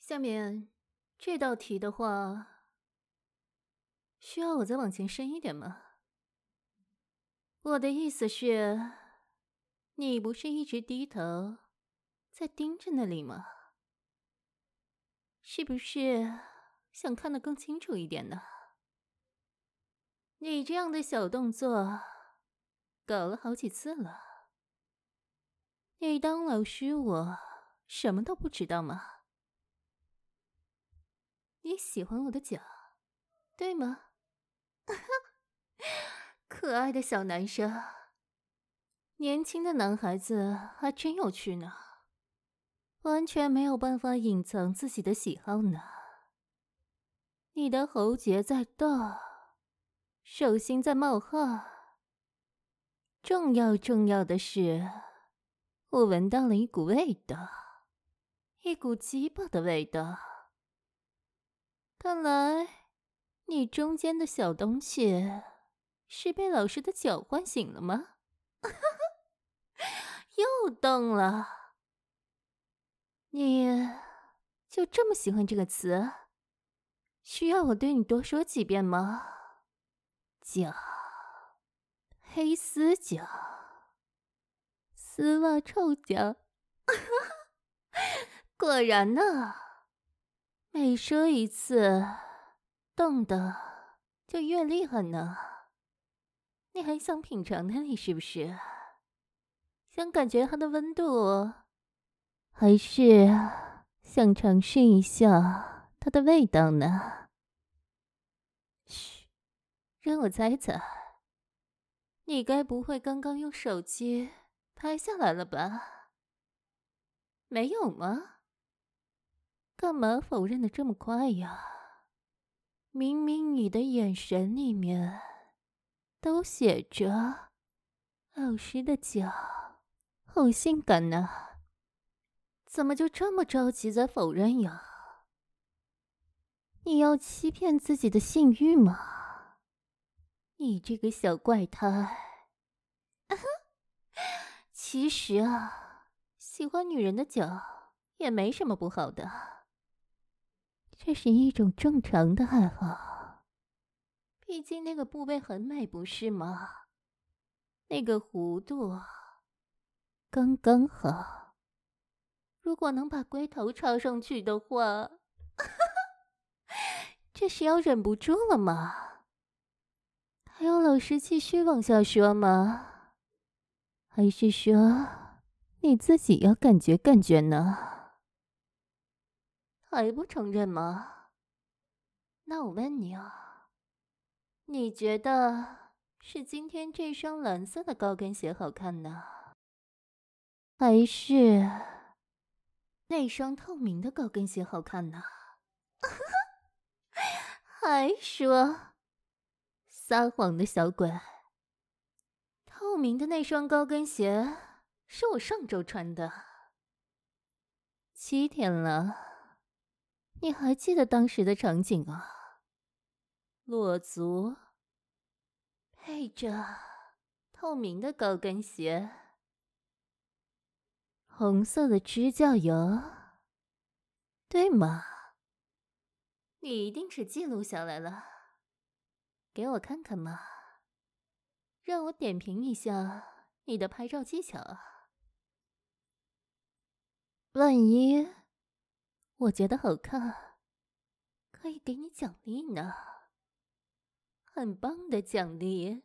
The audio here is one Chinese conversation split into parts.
下面这道题的话，需要我再往前伸一点吗？我的意思是，你不是一直低头在盯着那里吗？是不是想看得更清楚一点呢？你这样的小动作搞了好几次了，你当老师我什么都不知道吗？你喜欢我的脚，对吗？可爱的小男生，年轻的男孩子还真有趣呢，完全没有办法隐藏自己的喜好呢。你的喉结在动，手心在冒汗，重要的是，我闻到了一股味道，一股鸡巴的味道。看来你中间的小东西是被老师的脚唤醒了吗？又动了。你就这么喜欢这个词？需要我对你多说几遍吗？脚，黑丝脚，丝袜臭脚。果然呢，每说一次，动的就越厉害呢。你还想品尝它里是不是？想感觉它的温度，还是想尝试一下它的味道呢？嘘，让我猜猜，你该不会刚刚用手机拍下来了吧？没有吗？干嘛否认的这么快呀？明明你的眼神里面都写着老师的脚好性感呢，怎么就这么着急在否认呀？你要欺骗自己的性欲吗？你这个小怪胎！其实啊，喜欢女人的脚也没什么不好的，这是一种正常的爱好。毕竟那个部位很美，不是吗？那个弧度刚刚好，如果能把龟头插上去的话，这是要忍不住了吗？还要老师继续往下说吗？还是说你自己要感觉感觉呢？还不承认吗？那我问你啊，你觉得是今天这双蓝色的高跟鞋好看呢，还是那双透明的高跟鞋好看呢？还说撒谎的小鬼！透明的那双高跟鞋是我上周穿的，7天了，你还记得当时的场景啊？裸足，配着透明的高跟鞋，红色的指甲油，对吗？你一定是记录下来了，给我看看嘛，让我点评一下你的拍照技巧啊。万一我觉得好看，可以给你奖励呢，很棒的奖励。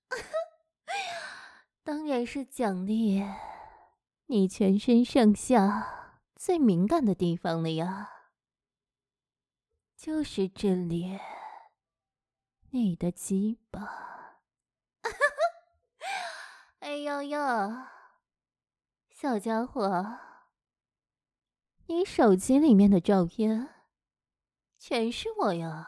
当然是奖励你全身上下最敏感的地方了呀，就是这里，你的鸡巴。哎呦呦，小家伙，你手机里面的照片全是我呀！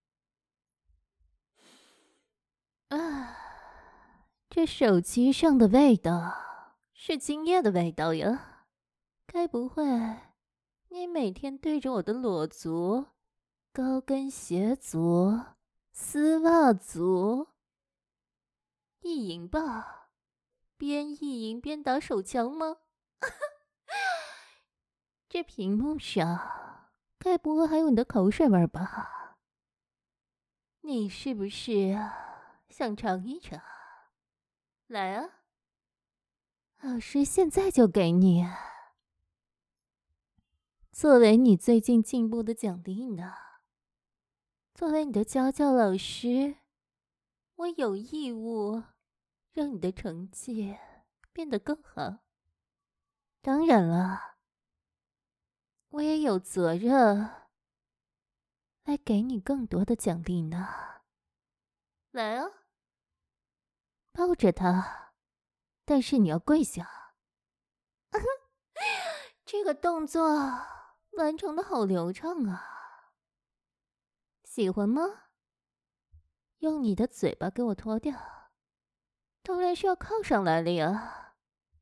啊，这手机上的味道是精液的味道呀，该不会你每天对着我的裸足、高跟鞋足、丝袜足意淫吧？边意淫边打手枪吗？这屏幕上该不会还有你的口水味吧？你是不是想尝一尝？来啊，老师现在就给你，作为你最近进步的奖励呢。作为你的家教老师，我有义务让你的成绩变得更好。当然了，我也有责任来给你更多的奖励呢。来啊，抱着他，但是你要跪下。这个动作完成的好流畅啊，喜欢吗？用你的嘴巴给我脱掉，当然是要靠上来了呀。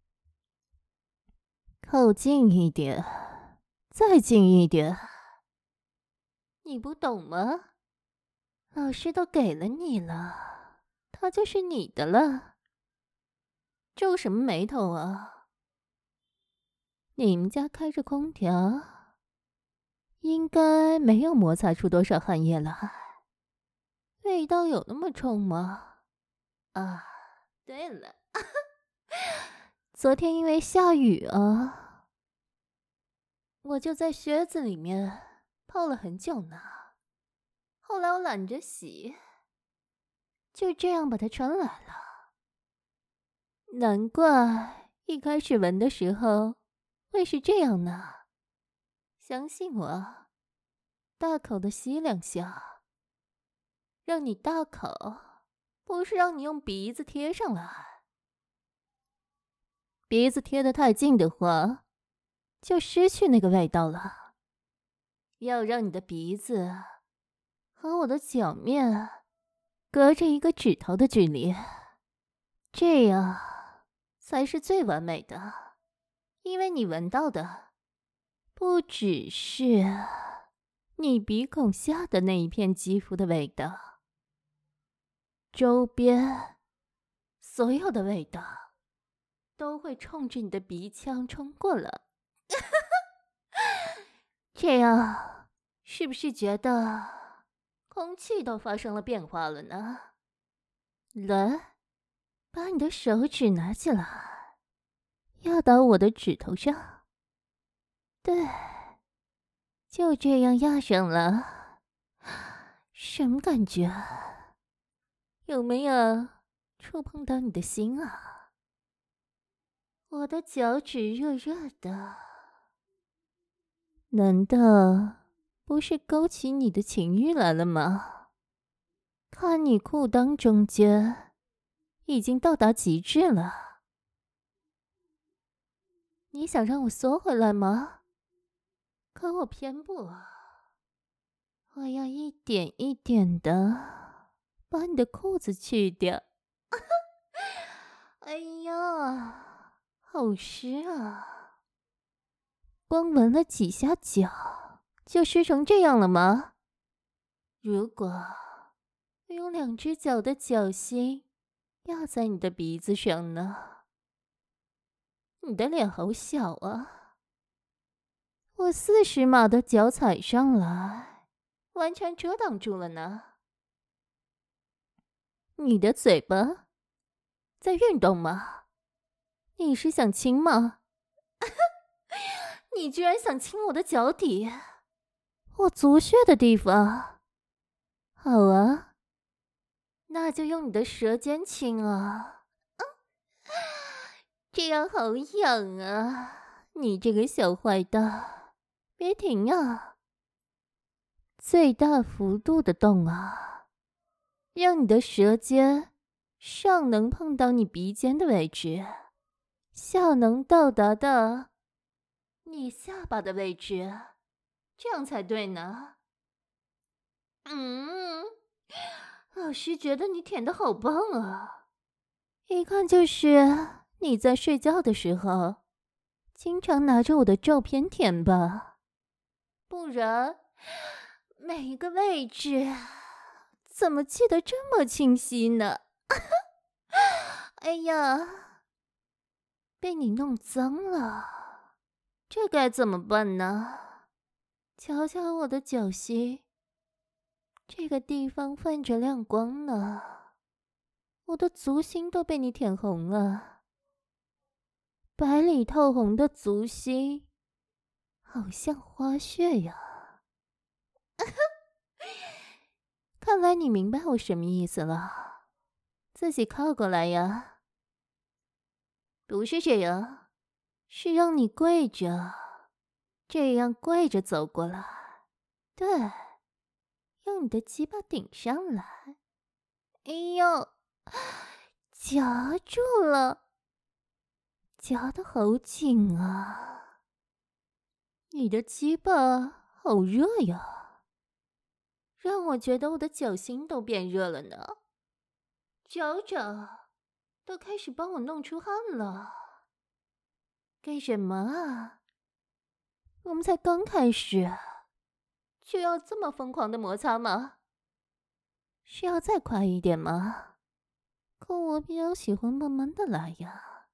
靠近一点，再近一点。你不懂吗？老师都给了你了，它就是你的了。皱什么眉头啊？你们家开着空调，应该没有摩擦出多少汗液来。味道有那么冲吗？啊，对了，昨天因为下雨啊，我就在靴子里面泡了很久呢。后来我懒着洗，就这样把它穿来了。难怪一开始闻的时候会是这样呢。相信我，大口的吸两下。让你大口，不是让你用鼻子贴上来。鼻子贴得太近的话，就失去那个味道了。要让你的鼻子和我的脚面隔着一个指头的距离，这样才是最完美的。因为你闻到的不只是你鼻孔下的那一片肌肤的味道，周边所有的味道都会冲着你的鼻腔冲过来。这样是不是觉得空气都发生了变化了呢？来，把你的手指拿起来，压到我的指头上。对，就这样压上了。什么感觉？有没有触碰到你的心啊？我的脚趾热热的，难道不是勾起你的情欲来了吗？看你裤裆中间已经到达极致了，你想让我缩回来吗？可我偏不，我要一点一点的把你的裤子去掉。哎呀，好湿啊！光闻了几下脚就湿成这样了吗？如果我用两只脚的脚心压在你的鼻子上呢？你的脸好小啊！我40码的脚踩上来，完全遮挡住了呢。你的嘴巴在运动吗？你是想亲吗？你居然想亲我的脚底，我足穴的地方。好啊，那就用你的舌尖亲啊。这样好痒啊！你这个小坏蛋，别停啊！最大幅度的动啊，让你的舌尖上能碰到你鼻尖的位置，下能到达到你下巴的位置，这样才对呢。老师觉得你舔得好棒啊，一看就是你在睡觉的时候经常拿着我的照片舔吧？不然每一个位置怎么记得这么清晰呢？哎呀，被你弄脏了，这该怎么办呢？ 瞧瞧我的脚心，这个地方泛着亮光呢，我的足心都被你舔红了，白里透红的足心，好像花穴呀。看来你明白我什么意思了，自己靠过来呀。不是这样，是让你跪着，这样跪着走过来。对，用你的鸡巴顶上来。哎呦，夹住了，夹得好紧啊！你的鸡巴好热呀，让我觉得我的脚心都变热了呢。脚掌都开始帮我弄出汗了。干什么啊？我们才刚开始，就要这么疯狂的摩擦吗？是要再快一点吗？可我比较喜欢慢慢的来呀，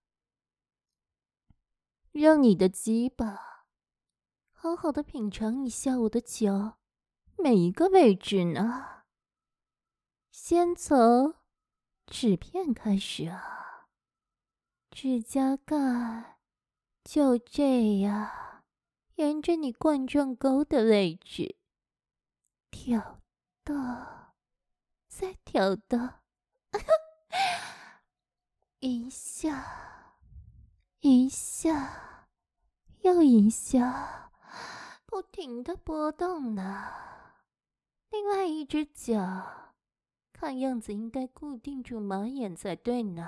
让你的鸡巴好好的品尝一下我的脚每一个位置呢。先从指片开始啊，指甲盖就这样沿着你冠状沟的位置挑逗，再挑逗，一下一下又一下，不停的波动呢。另外一只脚看样子应该固定住马眼才对呢。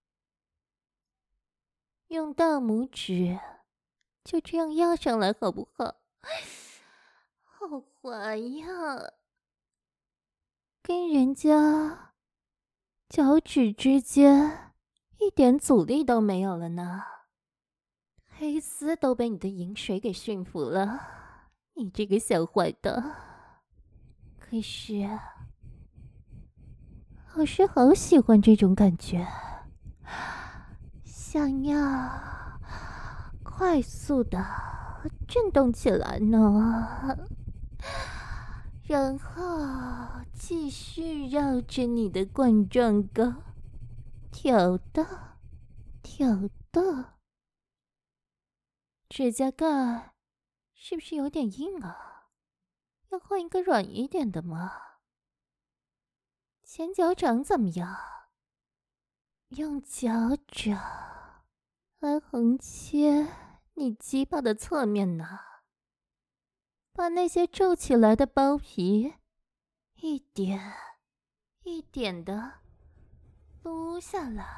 用大拇指就这样压上来好不好？好滑呀，跟人家脚趾之间一点阻力都没有了呢。黑丝都被你的饮水给驯服了，你这个小坏的。可是我是好喜欢这种感觉，想要快速的震动起来呢，然后继续绕着你的冠状沟挑逗挑逗。指甲盖是不是有点硬啊？要换一个软一点的吗？前脚掌怎么样？用脚掌来横切你鸡巴的侧面呢，把那些皱起来的包皮一点一点的撸下来。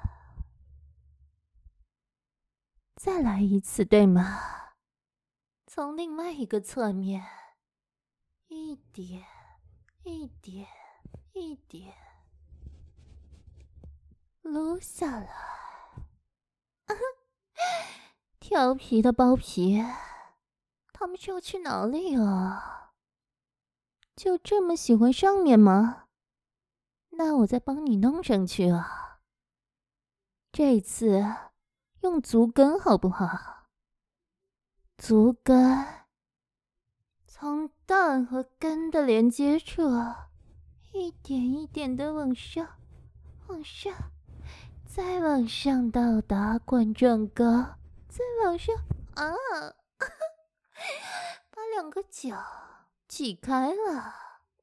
再来一次，对吗？从另外一个侧面，一点一点一点撸下来。调皮的包皮，他们是要去哪里啊？就这么喜欢上面吗？那我再帮你弄上去啊。这次用足跟好不好？足跟从蛋和根的连接处一点一点的往上，往上，再往上到达冠状沟，再往上啊！把两个脚挤开了。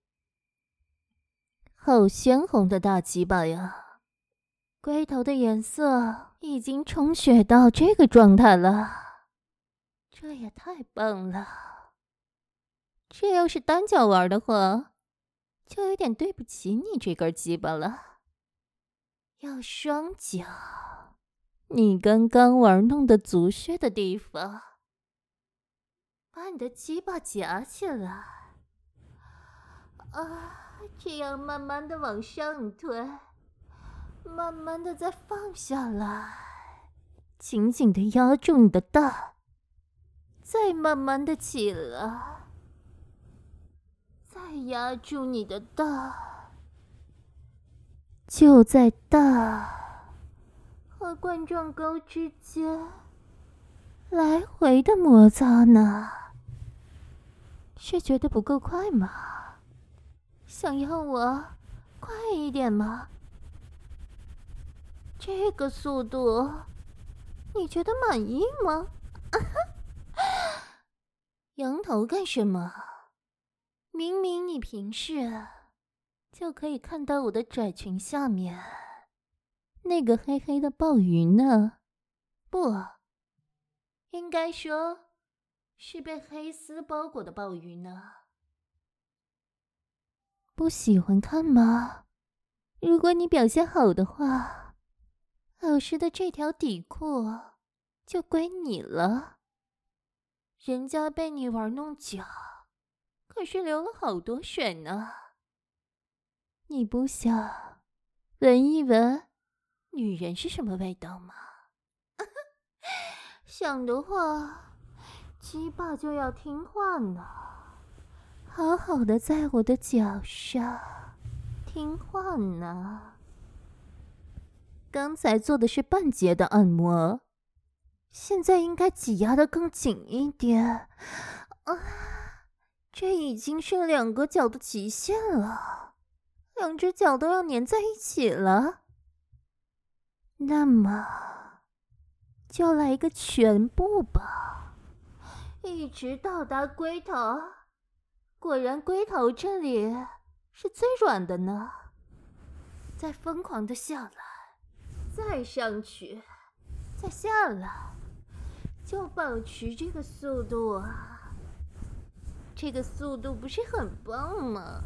好鲜红的大鸡巴呀！龟头的颜色已经充血到这个状态了，这也太棒了！这要是单脚玩的话，就有点对不起你这根鸡巴了。要双脚，你刚刚玩弄的足穴的地方，把你的鸡巴夹起来，这样慢慢的往上推，慢慢的再放下来，紧紧的压住你的蛋，再慢慢的起来，再压住你的蛋，就在蛋和冠状沟之间来回的摩擦呢。 是觉得不够快吗？想要我快一点吗？这个速度，你觉得满意吗？仰头干什么？明明你平视就可以看到我的窄裙下面那个黑黑的鲍鱼呢。不，应该说是被黑丝包裹的鲍鱼呢。不喜欢看吗？如果你表现好的话，老师的这条底裤就归你了。人家被你玩弄脚，可是流了好多水呢。你不想闻一闻女人是什么味道吗？想的话，鸡巴就要听话呢，好好的在我的脚上听话呢。刚才做的是半截的按摩，现在应该挤压的更紧一点。这已经是2个脚的极限了，2只脚都要粘在一起了。那么，就来一个全部吧，一直到达龟头。果然，龟头这里是最软的呢。再疯狂的下来，再上去，再下来，就保持这个速度啊！这个速度不是很棒吗？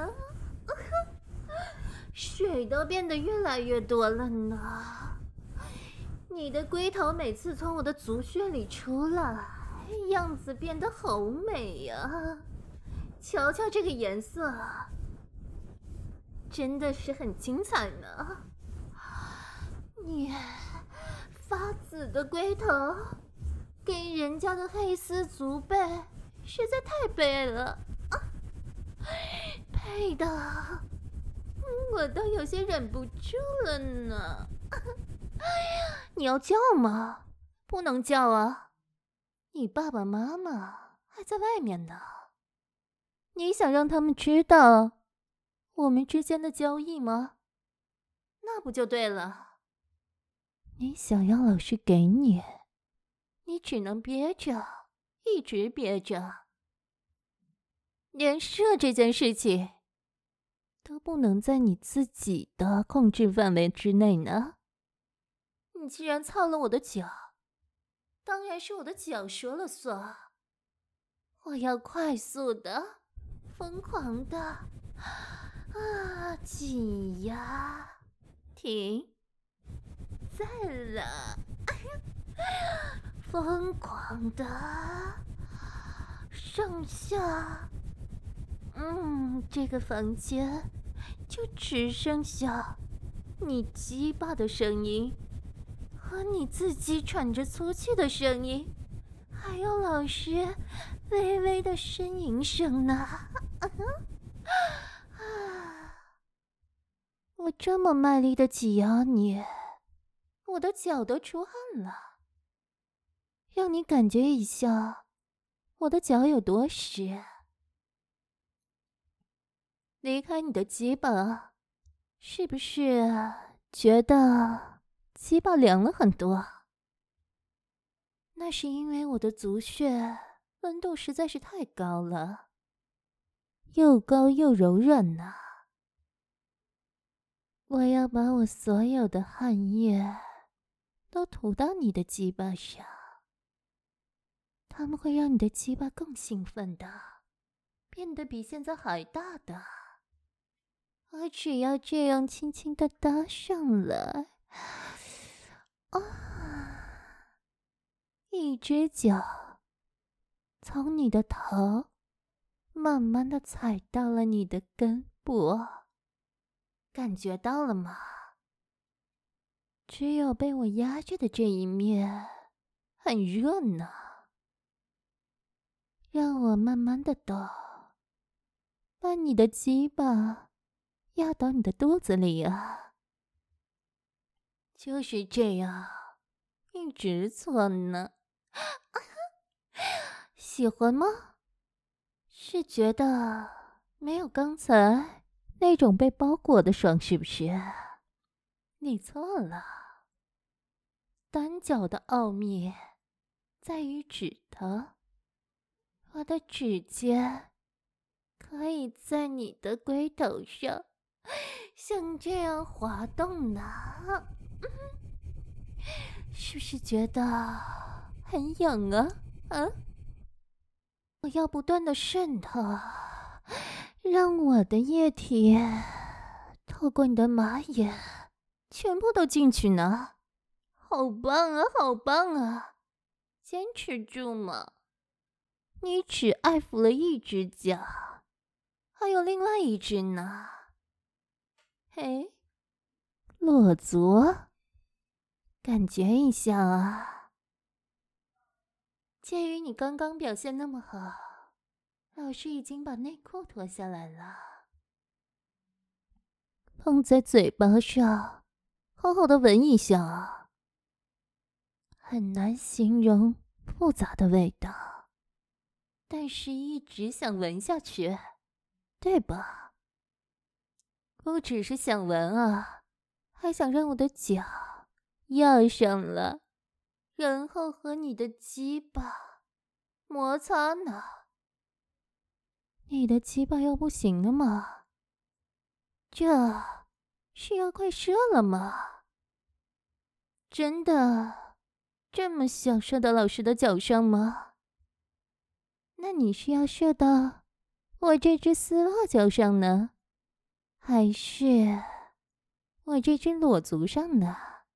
水都变得越来越多了呢。你的龟头每次从我的足穴里出来，样子变得好美呀！瞧瞧这个颜色，真的是很精彩呢。你发紫的龟头给人家的黑丝足背实在太背了配的我都有些忍不住了呢。你要叫吗？不能叫啊，你爸爸妈妈还在外面呢。你想让他们知道我们之间的交易吗？那不就对了。你想要老师给你，你只能憋着，一直憋着，连射这件事情都不能在你自己的控制范围之内呢。你既然操了我的脚，当然是我的脚说了算。我要快速的、疯狂的挤压，停，再来，疯狂的上下。这个房间就只剩下你鸡巴的声音和你自己喘着粗气的声音，还有老师微微的呻吟声呢。我这么卖力的挤压你，我的脚都出汗了。让你感觉一下我的脚有多湿。离开你的鸡巴，是不是觉得鸡巴凉了很多？那是因为我的足穴温度实在是太高了，又高又柔软呐。我要把我所有的汗液都涂到你的鸡巴上，它们会让你的鸡巴更兴奋的，变得比现在还大的。我只要这样轻轻地搭上来，一只脚从你的头慢慢地踩到了你的根部，感觉到了吗？只有被我压着的这一面很热呢。让我慢慢地抖，把你的鸡巴压到你的肚子里啊。就是这样，一直做呢。喜欢吗？ 是觉得没有刚才那种被包裹的爽是不是？你错了，单脚的奥秘在于指头，我的指尖可以在你的龟头上像这样滑动呢，是不是觉得很痒啊？我要不断的渗透，让我的液体透过你的马眼全部都进去呢。好棒啊，好棒啊！坚持住嘛！你只爱抚了一只脚，还有另外一只呢。嘿，裸足，感觉一下啊。鉴于你刚刚表现那么好，老师已经把内裤脱下来了，放在嘴巴上，好好的闻一下啊。很难形容复杂的味道，但是一直想闻下去，对吧？不只是想闻啊，还想让我的脚压上了，然后和你的鸡巴摩擦呢。你的鸡巴要不行了吗？这是要快射了吗？真的这么想射到老师的脚上吗？那你是要射到我这只丝袜脚上呢，还是我这只裸足上呢？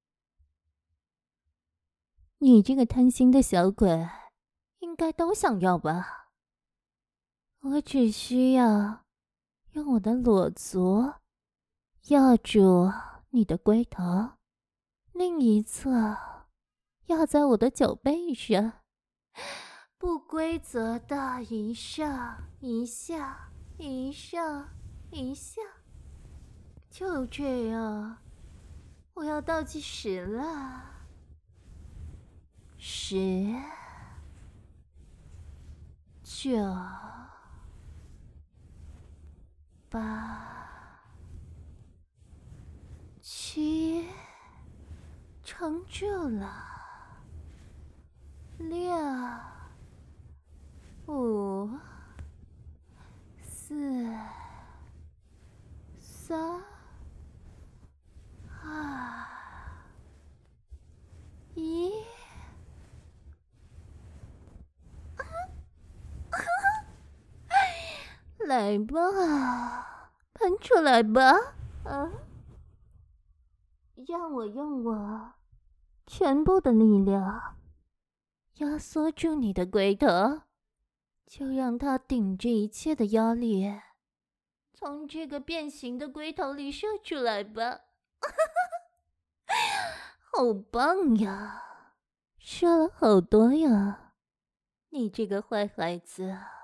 你这个贪心的小鬼，应该都想要吧？我只需要用我的裸足压住你的龟头，另一侧压在我的脚背上，不规则的一上一下，一上一下，就这样。我要倒计时了，10、9、8、7，撑住了，6、5、4、3、2、1。来吧，喷出来吧！让我用我全部的力量压缩住你的龟头，就让它顶着一切的压力，从这个变形的龟头里射出来吧！好棒呀，射了好多呀！你这个坏孩子。